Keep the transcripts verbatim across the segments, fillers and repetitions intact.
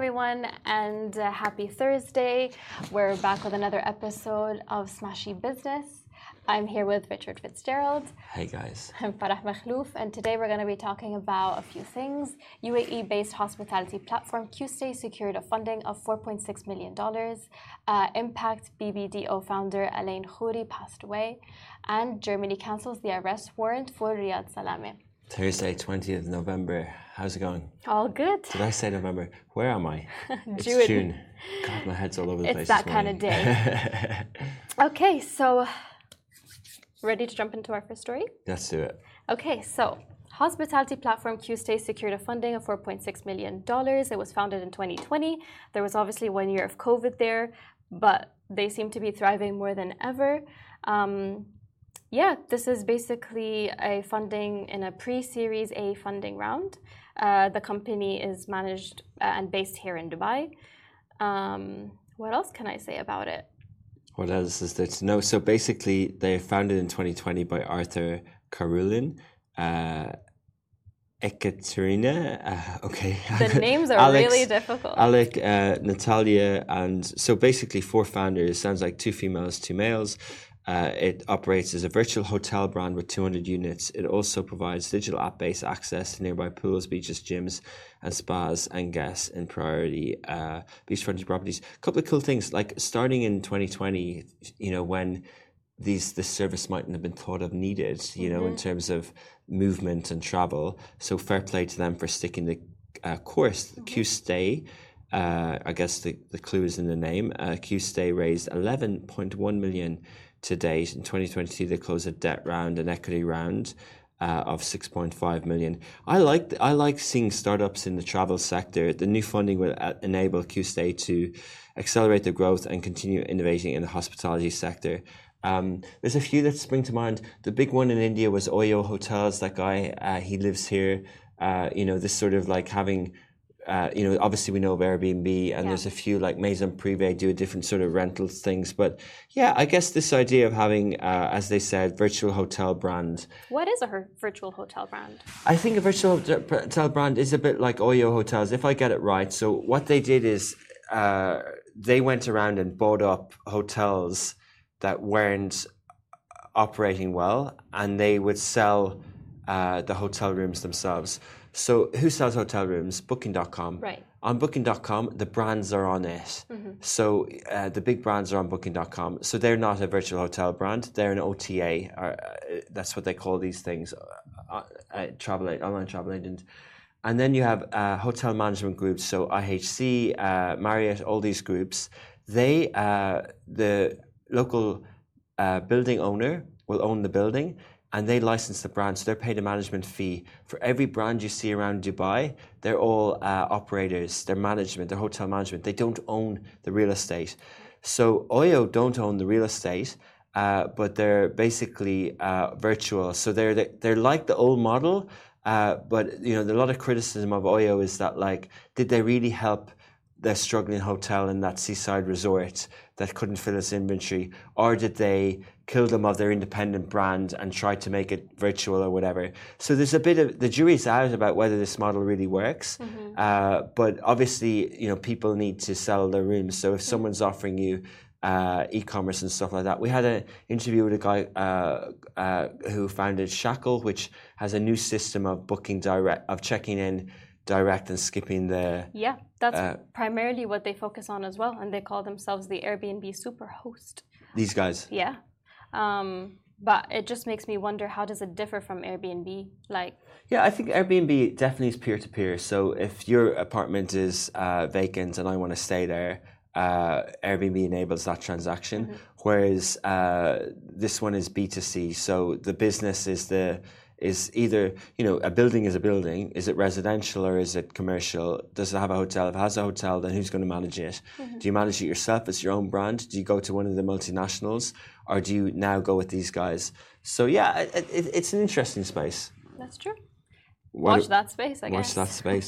everyone, and uh, happy Thursday. We're back with another episode of Smashy Business. I'm here with Richard Fitzgerald. Hey guys. I'm Farah Makhlouf, and today we're going to be talking about a few things. U A E-based hospitality platform QStay secured a funding of four point six million dollars. Uh, Impact B B D O founder Alain Khoury passed away. And Germany cancels the arrest warrant for Riyad Salameh. Thursday, twentieth of November. How's it going? All good. Did I say November? Where am I? It's June. June. God, my head's all over the It's place. that this kind of day. Okay, so ready to jump into our first story? Let's do it. Okay, so hospitality platform QStay secured a funding of four point six million dollars. It was founded in twenty twenty. There was obviously one year of COVID there, but they seem to be thriving more than ever. Um, yeah, this is basically a funding in a pre-Series A funding round. Uh, the company is managed uh, and based here in Dubai. Um, what else can I say about it? What else is there to know? So basically, they were founded in twenty twenty by Arthur Karulin, uh, Ekaterina, uh, okay. The names are Alex, really difficult. Alec, uh, Natalia, and so basically four founders. Sounds like two females, two males. Uh, it operates as a virtual hotel brand with two hundred units. It also provides digital app-based access to nearby pools, beaches, gyms, and spas and guests in priority uh, beachfront properties. A couple of cool things, like starting in twenty twenty, you know, when these this service mightn't have been thought of needed, you know, mm-hmm. in terms of movement and travel. So fair play to them for sticking the uh, course. Mm-hmm. QStay, uh, I guess the, the clue is in the name. Uh, QStay raised eleven point one million dollars to date. In twenty twenty-two, they closed a debt round, an equity round uh, of six point five million dollars. I like I like seeing startups in the travel sector. The new funding will enable QStay to accelerate their growth and continue innovating in the hospitality sector. Um, there's a few that spring to mind. The big one in India was Oyo Hotels. That guy, uh, he lives here. Uh, you know, this sort of like having Uh, you know, obviously we know of Airbnb, and yeah. there's a few like Maison Privé do a different sort of rental things. But yeah, I guess this idea of having, uh, as they said, virtual hotel brand. What is a her- virtual hotel brand? I think a virtual hotel brand is a bit like Oyo Hotels, if I get it right. So what they did is uh, they went around and bought up hotels that weren't operating well, and they would sell uh, the hotel rooms themselves. So who sells hotel rooms? Booking dot com. Right. On Booking dot com, the brands are on it. Mm-hmm. So uh, the big brands are on Booking dot com. So they're not a virtual hotel brand. They're an O T A. Or, uh, that's what they call these things, uh, uh, travel online travel agent. And then you have uh, hotel management groups. So I H C, uh, Marriott, all these groups. They, uh, the local uh, building owner will own the building, and they license the brand, so they're paid a management fee. For every brand you see around Dubai, they're all uh, operators, they're management, they're hotel management. They don't own the real estate. So Oyo don't own the real estate, uh, but they're basically uh, virtual. So they're the, they're like the old model, uh, but you know, a lot of criticism of Oyo is that, like, did they really help the struggling hotel in that seaside resort that couldn't fill its inventory, or did they kill them of their independent brand and try to make it virtual or whatever? So there's a bit of, the jury's out about whether this model really works. Mm-hmm. Uh, but obviously, you know, people need to sell their rooms. So if someone's offering you uh, e-commerce and stuff like that, we had an interview with a guy uh, uh, who founded Shackle, which has a new system of booking direct, of checking in direct and skipping the... Yeah, that's uh, primarily what they focus on as well. And they call themselves the Airbnb super host. These guys? Yeah. Um, but it just makes me wonder, how does it differ from Airbnb? Like, yeah, I think Airbnb definitely is peer-to-peer. So if your apartment is uh, vacant and I want to stay there, uh, Airbnb enables that transaction. Mm-hmm. Whereas uh, this one is B two C. So the business is the... is either, you know, a building is a building. Is it residential or is it commercial? Does it have a hotel? If it has a hotel, then who's going to manage it? Mm-hmm. Do you manage it yourself as your own brand? Do you go to one of the multinationals? Or do you now go with these guys? So, yeah, it, it, it's an interesting space. That's true. What watch that space, I watch guess. Watch that space.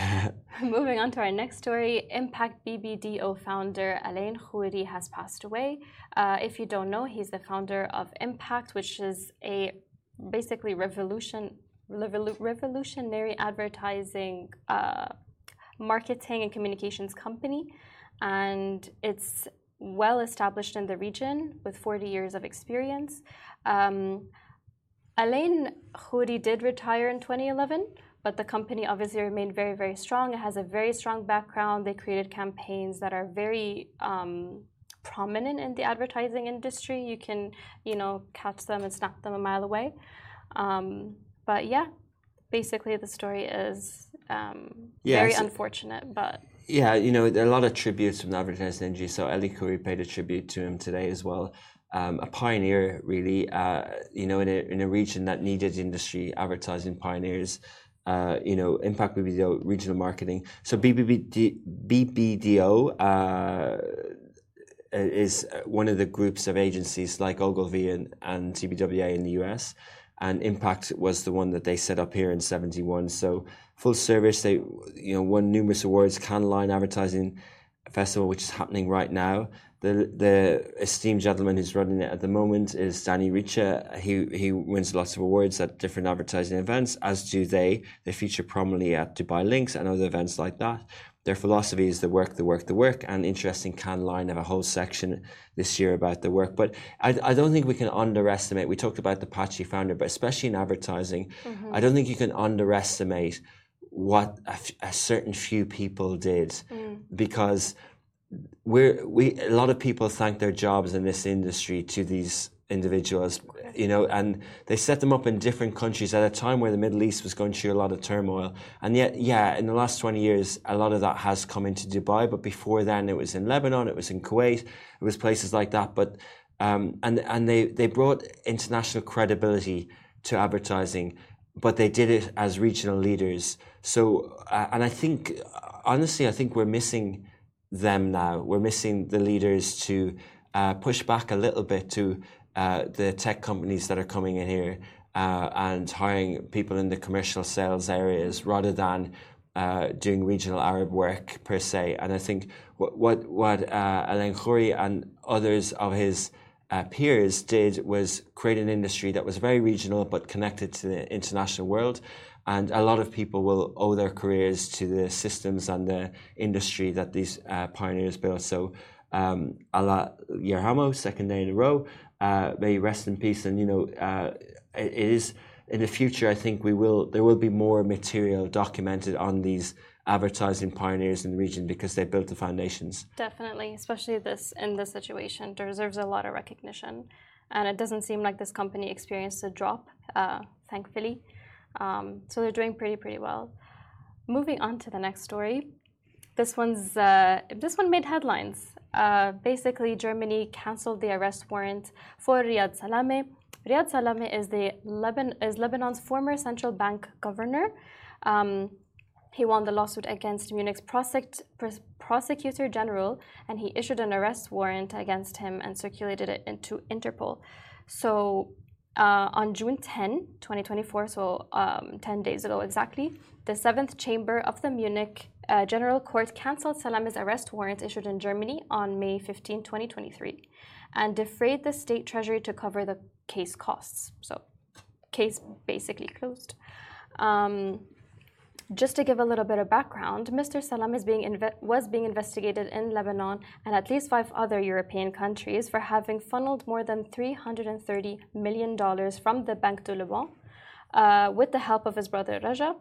Moving on to our next story, Impact B B D O founder Alain Khoury has passed away. Uh, if you don't know, he's the founder of Impact, which is a basically revolution, revolu- revolutionary advertising uh, marketing and communications company, and it's well established in the region with forty years of experience. Um, Alain Khouri did retire in twenty eleven, but the company obviously remained very, very strong. It has a very strong background. They created campaigns that are very um, prominent in the advertising industry. You can, you know, catch them and snap them a mile away. Um, but yeah, basically the story is um, yeah, very unfortunate, but... Yeah, you know, there are a lot of tributes from the advertising industry, so Alain Khouri paid a tribute to him today as well. Um, a pioneer, really, uh, you know, in a, in a region that needed industry advertising pioneers. Uh, you know, Impact B B D O, regional marketing. So B B D O uh, is one of the groups of agencies like Ogilvy and, and T B W A in the U S, and Impact was the one that they set up here in seventy-one. So full service, they you know won numerous awards. Cannes Lion Advertising Festival, which is happening right now. The the esteemed gentleman who's running it at the moment is Danny Richa. He he wins lots of awards at different advertising events, as do they. They feature prominently at Dubai Links and other events like that. Their philosophy is the work, the work, the work. And interesting, Cannes Lion have a whole section this year about the work. But I, I don't think we can underestimate. We talked about the Apache founder, but especially in advertising, mm-hmm. I don't think you can underestimate what a, a certain few people did, mm. because we're we a lot of people thank their jobs in this industry to these individuals, you know, and they set them up in different countries at a time where the Middle East was going through a lot of turmoil. And yet, yeah, in the last twenty years, a lot of that has come into Dubai. But before then, it was in Lebanon, it was in Kuwait, it was places like that. But um, and and they they brought international credibility to advertising, but they did it as regional leaders. So, uh, and I think, honestly, I think we're missing them now. We're missing the leaders to uh, push back a little bit to uh, the tech companies that are coming in here uh, and hiring people in the commercial sales areas rather than uh, doing regional Arab work per se. And I think what what, what uh, Alain Khouri and others of his uh, peers did was create an industry that was very regional but connected to the international world. And a lot of people will owe their careers to the systems and the industry that these uh, pioneers built. So, um, Allah Yerhamo, second day in a row, uh, may he rest in peace. And you know, uh, it is in the future. I think we will. There will be more material documented on these advertising pioneers in the region because they built the foundations. Definitely, especially this in this situation, deserves a lot of recognition, and it doesn't seem like this company experienced a drop, uh, thankfully. Um, so they're doing pretty, pretty well. Moving on to the next story. This one's uh, this one made headlines. Uh, basically, Germany canceled the arrest warrant for Riyad Salameh. Riyad Salameh is the Leban is Lebanon's former central bank governor. Um, he won the lawsuit against Munich's prosec- pros- prosecutor general, and he issued an arrest warrant against him and circulated it into Interpol. So. Uh, on June tenth, twenty twenty-four, so um, ten days ago exactly, the seventh Chamber of the Munich uh, General Court cancelled Salameh's arrest warrant issued in Germany on May fifteenth, twenty twenty-three, and defrayed the state treasury to cover the case costs. So, case basically closed. Um, Just to give a little bit of background, Mister Salameh is being was being investigated in Lebanon and at least five other European countries for having funneled more than three hundred thirty million dollars from the Banque de Lebanon uh, with the help of his brother Raja.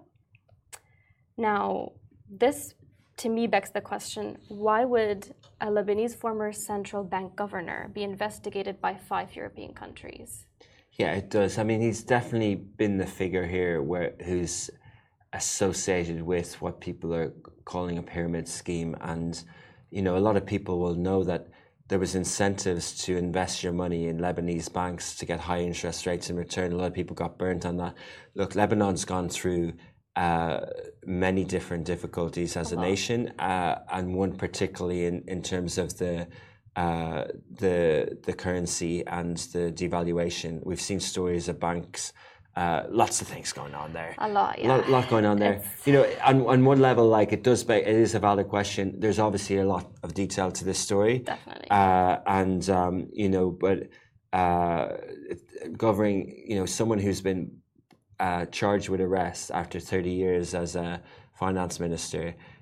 Now, this to me begs the question, why would a Lebanese former central bank governor be investigated by five European countries? Yeah, it does. I mean, he's definitely been the figure here where who's associated with what people are calling a pyramid scheme. And, you know, a lot of people will know that there was incentives to invest your money in Lebanese banks to get high interest rates in return. A lot of people got burnt on that. Look, Lebanon's gone through uh, many different difficulties as a nation, uh, and one particularly in, in terms of the uh, the the currency and the devaluation. We've seen stories of banks. Uh, lots of things going on there. A lot, yeah. A lot, lot going on there. It's... You know, on, on one level, like it does, it is a valid question. There's obviously a lot of detail to this story. Definitely. Uh, and um, you know, but uh, governing, you know, someone who's been uh, charged with arrest after thirty years as a finance minister,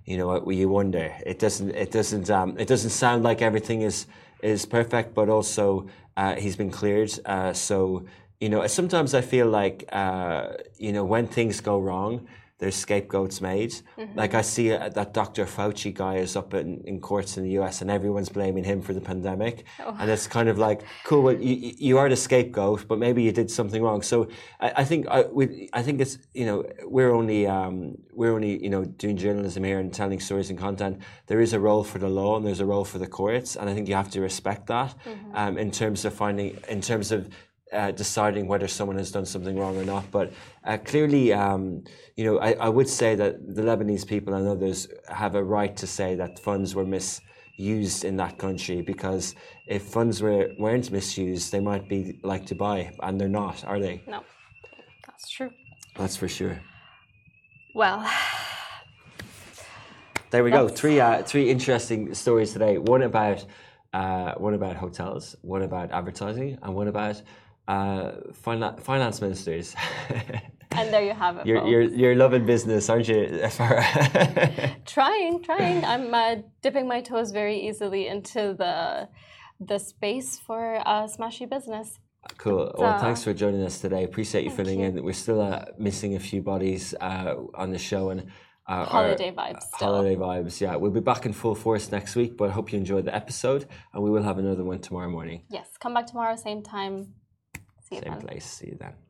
you know, you wonder. It doesn't. It doesn't. Um, it doesn't sound like everything is is perfect, but also uh, he's been cleared. Uh, so you know, sometimes I feel like uh, you know, when things go wrong, there's scapegoats made. Mm-hmm. Like I see uh, that Doctor Fauci guy is up in, in courts in the U S and everyone's blaming him for the pandemic. Oh. And it's kind of like, cool, well, you, you are the scapegoat, but maybe you did something wrong. So I, I think I, we, I think it's, you know, we're only, um, we're only, you know, doing journalism here and telling stories and content. There is a role for the law and there's a role for the courts. And I think you have to respect that mm-hmm. um, in terms of finding, in terms of Uh, deciding whether someone has done something wrong or not. But uh, clearly, um, you know, I, I would say that the Lebanese people and others have a right to say that funds were misused in that country, because if funds were, weren't misused, they might be like Dubai, and they're not, are they? No, that's true. That's for sure. Well, there we go. Three uh, three interesting stories today. One about uh, one about hotels, one about advertising, and one about Uh, fina- finance ministers. And there you have it. You're, you're, you're loving business, aren't you? trying, trying. I'm uh, dipping my toes very easily into the the space for uh, smashy business. Cool. Well, uh, thanks for joining us today. Appreciate you filling you. in. We're still uh, missing a few bodies uh, on the show, and uh, holiday our, vibes. Still. Holiday vibes. Yeah, we'll be back in full force next week. But I hope you enjoyed the episode, and we will have another one tomorrow morning. Yes, come back tomorrow, same time. See you Same then. place. See you then.